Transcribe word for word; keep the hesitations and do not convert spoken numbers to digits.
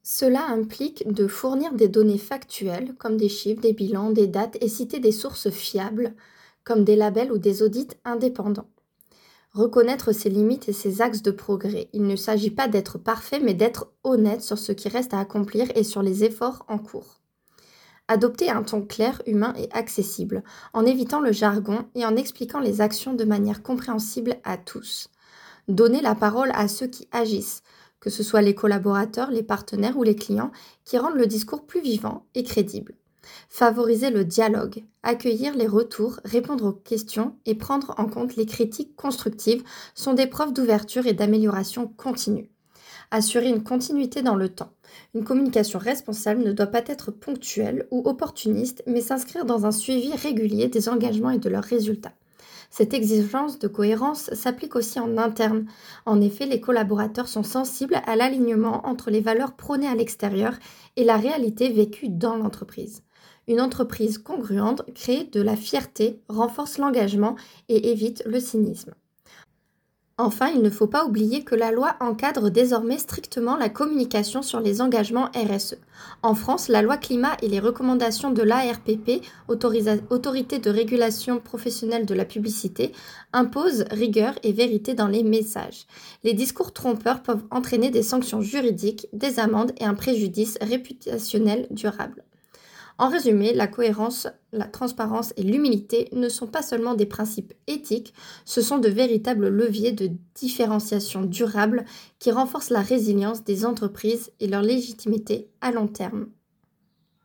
Cela implique de fournir des données factuelles, comme des chiffres, des bilans, des dates, et citer des sources fiables, comme des labels ou des audits indépendants. Reconnaître ses limites et ses axes de progrès. Il ne s'agit pas d'être parfait, mais d'être honnête sur ce qui reste à accomplir et sur les efforts en cours. Adopter un ton clair, humain et accessible, en évitant le jargon et en expliquant les actions de manière compréhensible à tous. Donner la parole à ceux qui agissent, que ce soit les collaborateurs, les partenaires ou les clients, qui rendent le discours plus vivant et crédible. Favoriser le dialogue, accueillir les retours, répondre aux questions et prendre en compte les critiques constructives sont des preuves d'ouverture et d'amélioration continue. Assurer une continuité dans le temps. Une communication responsable ne doit pas être ponctuelle ou opportuniste, mais s'inscrire dans un suivi régulier des engagements et de leurs résultats. Cette exigence de cohérence s'applique aussi en interne. En effet, les collaborateurs sont sensibles à l'alignement entre les valeurs prônées à l'extérieur et la réalité vécue dans l'entreprise. Une entreprise congruente crée de la fierté, renforce l'engagement et évite le cynisme. Enfin, il ne faut pas oublier que la loi encadre désormais strictement la communication sur les engagements R S E. En France, la loi climat et les recommandations de l'A R P P, autorisa- Autorité de régulation professionnelle de la publicité, imposent rigueur et vérité dans les messages. Les discours trompeurs peuvent entraîner des sanctions juridiques, des amendes et un préjudice réputationnel durable. En résumé, la cohérence, la transparence et l'humilité ne sont pas seulement des principes éthiques, ce sont de véritables leviers de différenciation durable qui renforcent la résilience des entreprises et leur légitimité à long terme.